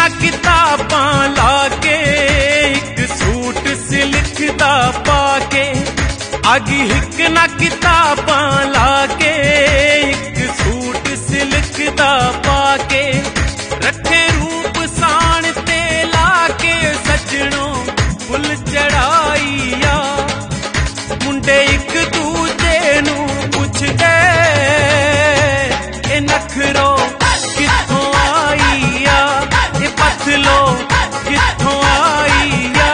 ना किताबां लाके एक सूट सिल्क दा पाके आगी हिक ना किताबां लाके एक सूट सिल्क दा पाके रखे रूप सान ते लाके सजणों फुल चढ़ाईया मुंडे एक दूजे नू पुछदे ए नखरो कित्थों आईया ए पतलो कित्थों आईया।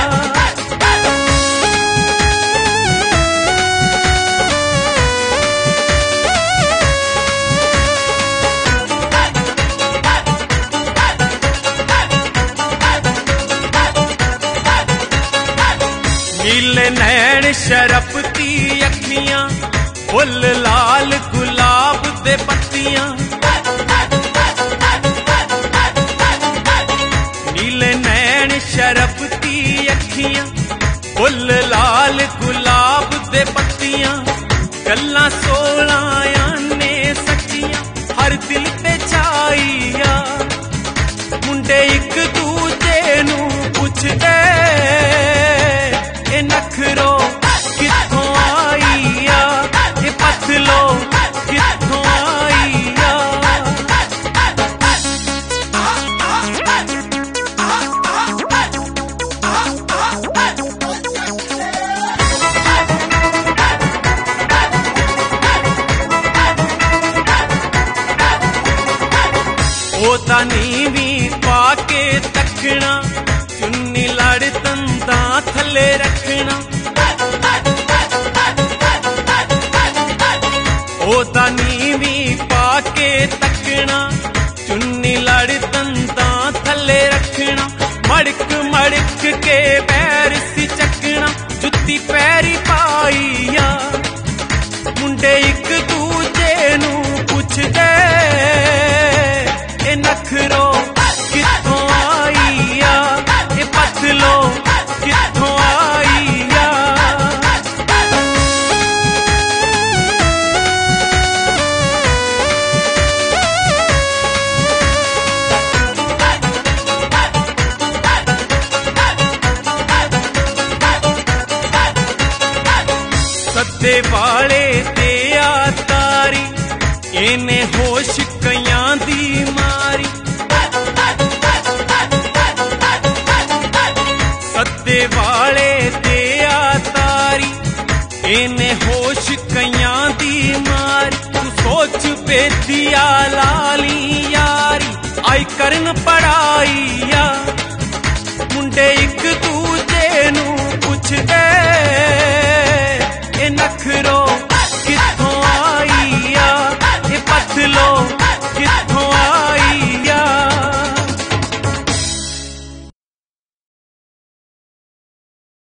नीले नैन शरफती अखियां फुल लाल गुलाब दे पत्तियां नीले नैन शरफती अखियां फुल लाल गुलाब दे पत्तियां गल्लां सोलायां ने सच्चियां हर दिल ते छाईया मुंडे एक दूजे नू पुछदे ए नखरो कित्थों आईया ए पतलो कित्थों आईया। ओ नीवी पाके तकना चुन्नी लड़ तंदा थले रखना ओ नीवी पाके तकना चुन्नी लड़ तंदा थले रखना मड़क मड़क के पैर सी चकना जुत्ती पैरी पाईया मुंडे एक दूजे नू पुछदे ए नखरो कित्थों आईया ए पतलो कित्थों आईया। सद्दे वाले ते आ तारी इन्हें होश कयां दी मारी सद्दे वाले ते आ तारी इन्हें होश कयां दी मारी तू सोच बेदिया लाली यारी आई करन पढ़ाई